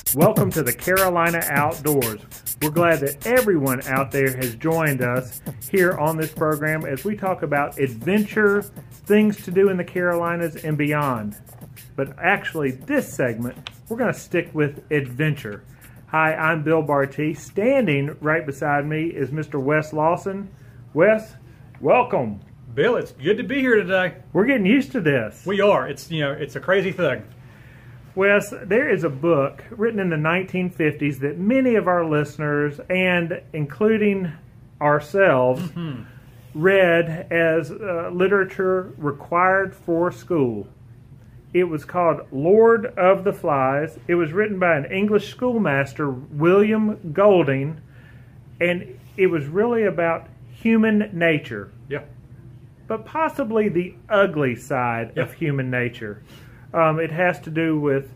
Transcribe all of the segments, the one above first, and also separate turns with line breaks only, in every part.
Welcome to the Carolina Outdoors. We're glad that everyone out there has joined us here on this program as we talk about adventure, things to do in the Carolinas and beyond. But actually, this segment, we're going to stick with adventure. Hi, I'm Bill Barty. Standing right beside me is Mr. Wes Lawson. Wes, welcome.
Bill, it's good to be here today.
We're getting used to this.
We are. It's a crazy thing.
Wes, there is a book written in the 1950s that many of our listeners, and including ourselves, read as literature required for school. It was called Lord of the Flies. It was written by an English schoolmaster, William Golding, and it was really about human nature.
Yeah.
But possibly the ugly side of human nature. It has to do with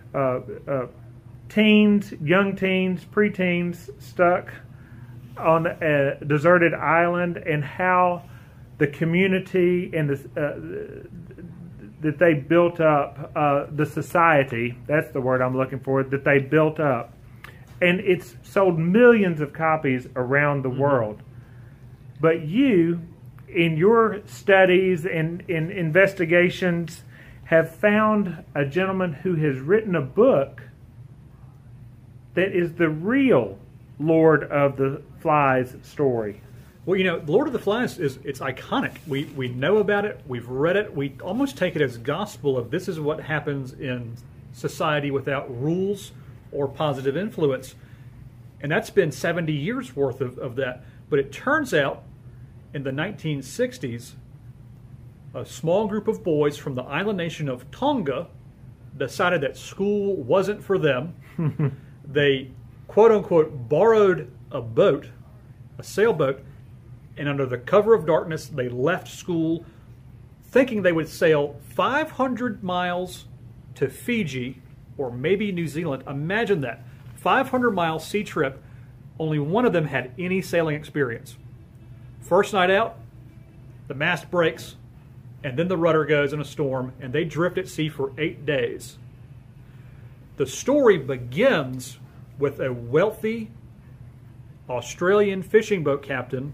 teens, young teens, preteens stuck on a deserted island, and how the community and that they built up, the society, that's the word I'm looking for, that they built up. And it's sold millions of copies around the world. But you, in your studies and in investigations, have found a gentleman who has written a book that is the real Lord of the Flies story.
Well, Lord of the Flies it's iconic. We know about it. We've read it. We almost take it as gospel of this is what happens in society without rules or positive influence. And that's been 70 years worth of that. But it turns out in the 1960s, a small group of boys from the island nation of Tonga decided that school wasn't for them. They, quote unquote, borrowed a boat, a sailboat, and under the cover of darkness, they left school thinking they would sail 500 miles to Fiji or maybe New Zealand. Imagine that. 500-mile sea trip. Only one of them had any sailing experience. First night out, the mast breaks, and then the rudder goes in a storm, and they drift at sea for 8 days. The story begins with a wealthy Australian fishing boat captain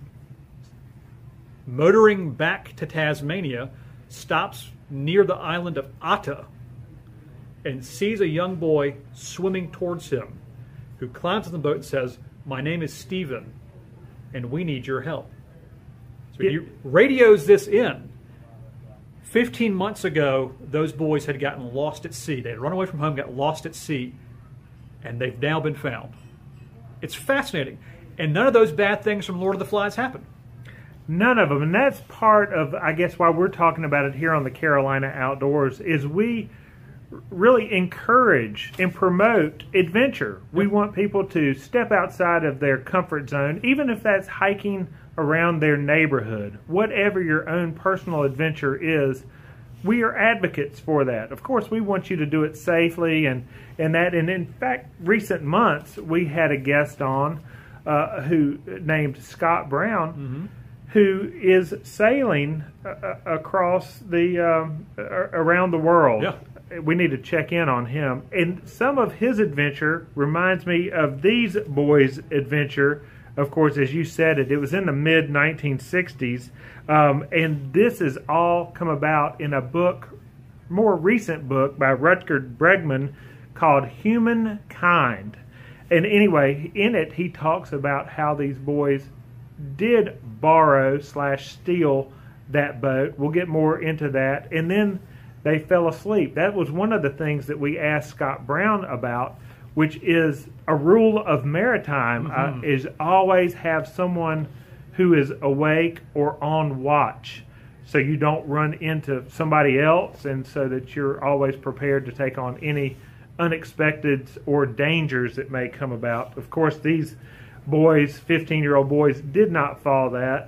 motoring back to Tasmania, stops near the island of Atta, and sees a young boy swimming towards him, who climbs on the boat and says, "My name is Stephen, and we need your help." So he radios this in. 15 months ago, those boys had gotten lost at sea. They had run away from home, got lost at sea, and they've now been found. It's fascinating. And none of those bad things from Lord of the Flies happen.
None of them. And that's part of, I guess, why we're talking about it here on the Carolina Outdoors, is we really encourage and promote adventure. We want people to step outside of their comfort zone, even if that's hiking around their neighborhood. Whatever your own personal adventure is, we are advocates for that. Of course, we want you to do it safely, and in fact, recent months we had a guest on who named Scott Brown, who is sailing across the around the world.
Yeah.
We need to check in on him. And some of his adventure reminds me of these boys' adventure. Of course, as you said it was in the mid-1960s. And this has all come about in a book, more recent book, by Rutger Bregman called Humankind. And anyway, in it, he talks about how these boys did borrow/steal that boat. We'll get more into that. And then they fell asleep. That was one of the things that we asked Scott Brown about, which is a rule of maritime, is always have someone who is awake or on watch, so you don't run into somebody else, and so that you're always prepared to take on any unexpected or dangers that may come about. Of course, these boys, 15-year-old boys, did not follow that,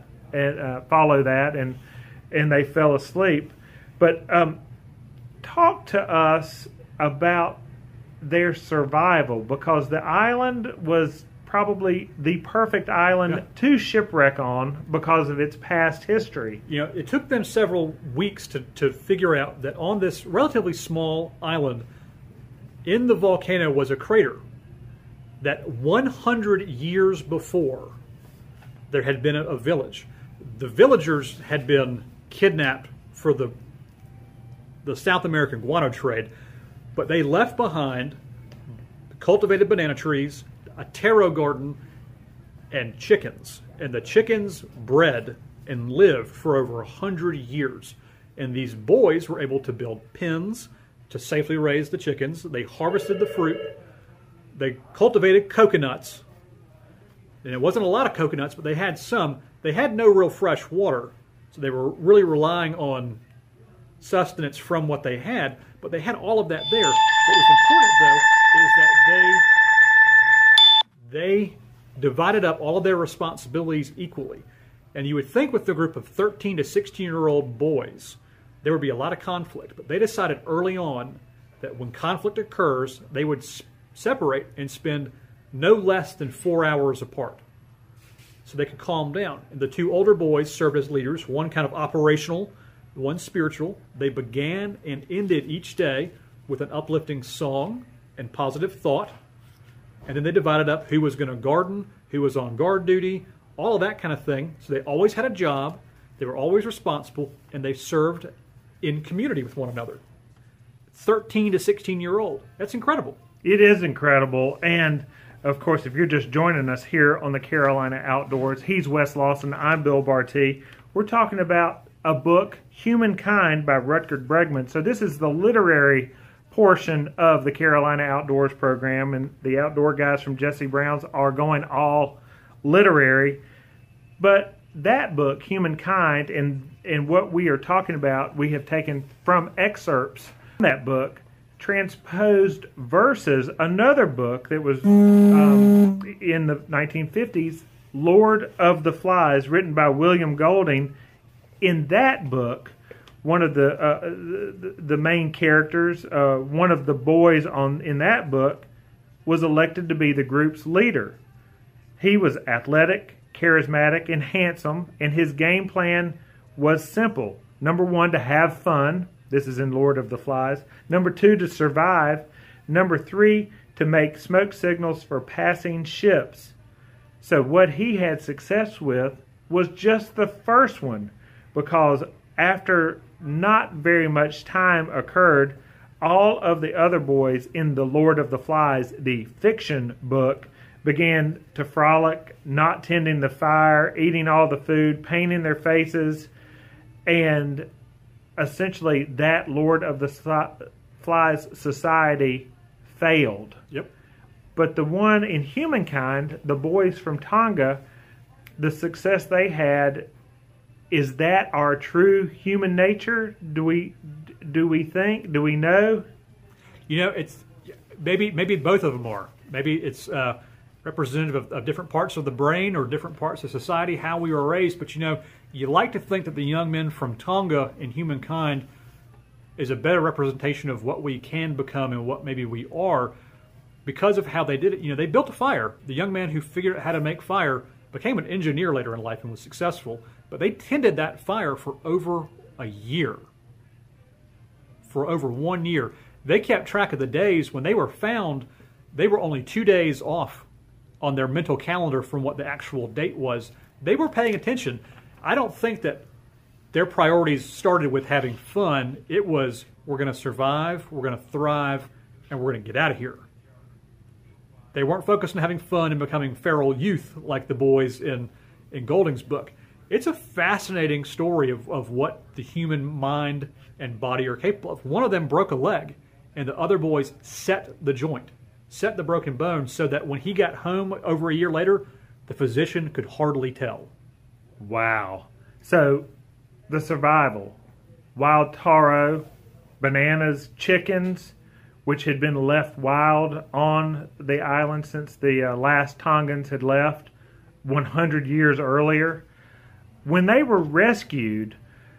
and they fell asleep. But talk to us about their survival, because the island was probably the perfect island to shipwreck on because of its past history.
It took them several weeks to figure out that on this relatively small island, in the volcano was a crater that 100 years before there had been a village. The villagers had been kidnapped for the South American guano trade, but they left behind cultivated banana trees, a taro garden, and chickens. And the chickens bred and lived for over 100 years. And these boys were able to build pens to safely raise the chickens. They harvested the fruit. They cultivated coconuts. And it wasn't a lot of coconuts, but they had some. They had no real fresh water, so they were really relying on sustenance from what they had, but they had all of that there. What was important, though, is that they divided up all of their responsibilities equally. And you would think with the group of 13 to 16-year-old boys, there would be a lot of conflict, but they decided early on that when conflict occurs, they would separate and spend no less than 4 hours apart so they could calm down. And the two older boys served as leaders, one kind of operational, one spiritual. They began and ended each day with an uplifting song and positive thought. And then they divided up who was going to garden, who was on guard duty, all of that kind of thing. So they always had a job, they were always responsible, and they served in community with one another. 13 to 16-year-old. That's incredible.
It is incredible. And, of course, if you're just joining us here on the Carolina Outdoors, he's Wes Lawson, I'm Bill Barty. We're talking about a book, Humankind, by Rutger Bregman. So this is the literary portion of the Carolina Outdoors program, and the outdoor guys from Jesse Brown's are going all literary. But that book, Humankind, and what we are talking about, we have taken from excerpts from that book, transposed verses, another book that was in the 1950s, Lord of the Flies, written by William Golding. In that book, one of the main characters, one of the boys in that book, was elected to be the group's leader. He was athletic, charismatic, and handsome, and his game plan was simple. Number one, to have fun. This is in Lord of the Flies. Number two, to survive. Number three, to make smoke signals for passing ships. So what he had success with was just the first one, because after not very much time occurred, all of the other boys in the Lord of the Flies, the fiction book, began to frolic, not tending the fire, eating all the food, painting their faces, and essentially that Lord of the Flies society failed.
Yep.
But the one in Humankind, the boys from Tonga, the success they had, is that our true human nature? Do we think? Do we know?
You know, it's maybe both of them are. Maybe it's representative of different parts of the brain or different parts of society, how we were raised. But you know, you like to think that the young men from Tonga in Humankind is a better representation of what we can become and what maybe we are because of how they did it. You know, they built a fire. The young man who figured out how to make fire became an engineer later in life and was successful. But they tended that fire for over a year. For over 1 year. They kept track of the days. When they were found, they were only 2 days off on their mental calendar from what the actual date was. They were paying attention. I don't think that their priorities started with having fun. It was, we're going to survive, we're going to thrive, and we're going to get out of here. They weren't focused on having fun and becoming feral youth like the boys in Golding's book. It's a fascinating story of what the human mind and body are capable of. One of them broke a leg, and the other boys set the joint, set the broken bone, so that when he got home over a year later, the physician could hardly tell.
Wow. So, the survival. Wild taro, bananas, chickens, which had been left wild on the island since the last Tongans had left 100 years earlier. When they were rescued,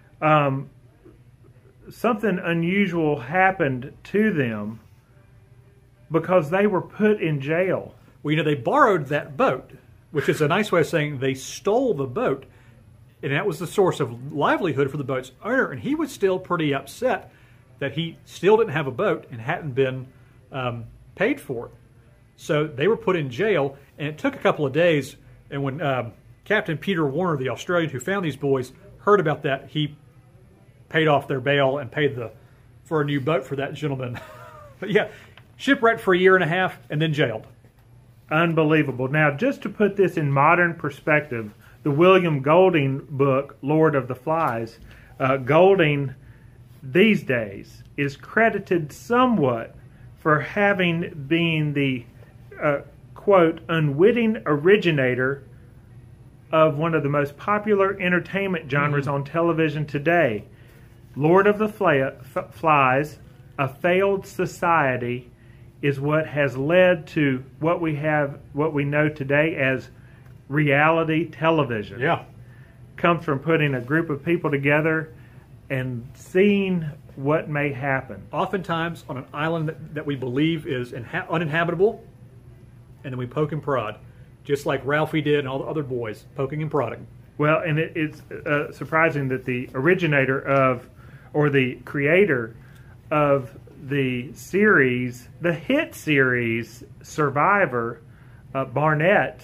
something unusual happened to them because they were put in jail.
Well, you know, they borrowed that boat, which is a nice way of saying they stole the boat, and that was the source of livelihood for the boat's owner, and he was still pretty upset that he still didn't have a boat and hadn't been paid for it. So they were put in jail, and it took a couple of days. And when Captain Peter Warner, the Australian who found these boys, heard about that, he paid off their bail and paid for a new boat for that gentleman. But yeah, shipwrecked for a year and a half and then jailed.
Unbelievable. Now, just to put this in modern perspective, the William Golding book, Lord of the Flies, Golding these days is credited somewhat for having been the, quote, unwitting originator of one of the most popular entertainment genres on television today. Lord of the Flies, a failed society, is what has led to what we know today as reality television.
Yeah.
Comes from putting a group of people together and seeing what may happen.
Oftentimes on an island that we believe is uninhabitable, and then we poke and prod, just like Ralphie did and all the other boys, poking and prodding.
Well, and it's surprising that the originator of, or the creator of the series, the hit series Survivor, Barnett,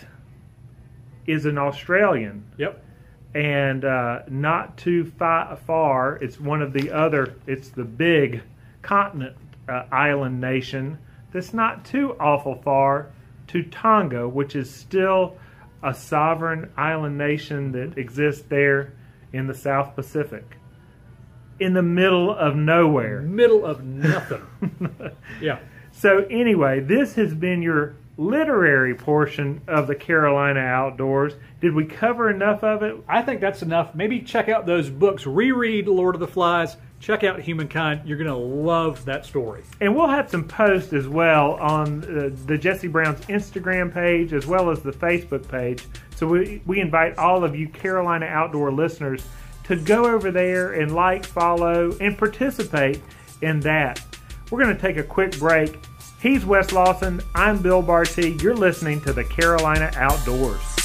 is an Australian.
Yep.
And not too far, it's it's the big continent island nation that's not too awful far to Tonga, which is still a sovereign island nation that exists there in the South Pacific. In the middle of nowhere.
Middle of nothing. Yeah.
So anyway, this has been your literary portion of the Carolina Outdoors. Did we cover enough of it?
I think that's enough. Maybe check out those books. Reread Lord of the Flies. Check out Humankind. You're going to love that story.
And we'll have some posts as well on the Jesse Brown's Instagram page as well as the Facebook page. So we invite all of you Carolina Outdoor listeners to go over there and like, follow, and participate in that. We're going to take a quick break. He's Wes Lawson. I'm Bill Barty. You're listening to the Carolina Outdoors.